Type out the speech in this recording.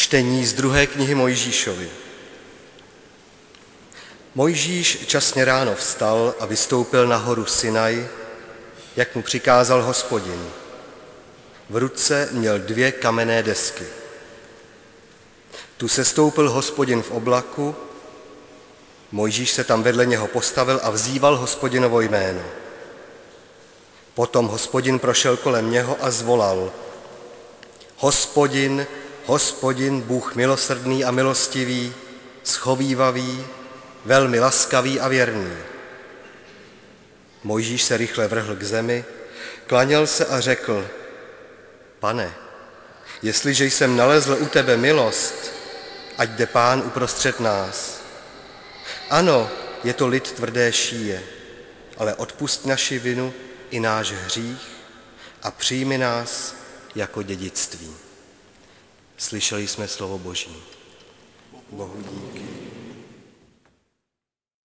Čtení z 2. knihy Mojžíšovi. Mojžíš časně ráno vstal a vystoupil na horu Sinaj, jak mu přikázal Hospodin. V ruce měl 2 kamenné desky. Tu sestoupil Hospodin v oblaku, Mojžíš se tam vedle něho postavil a vzýval Hospodinovo jméno. Potom Hospodin prošel kolem něho a zvolal: Hospodin, Hospodin, Bůh milosrdný a milostivý, schovívavý, velmi laskavý a věrný. Mojžíš se rychle vrhl k zemi, klaněl se a řekl: Pane, jestliže jsem nalezl u tebe milost, ať jde Pán uprostřed nás. Ano, je to lid tvrdé šíje, ale odpusť naši vinu i náš hřích a přijmi nás jako dědictví. Slyšeli jsme slovo Boží. Bohu díky.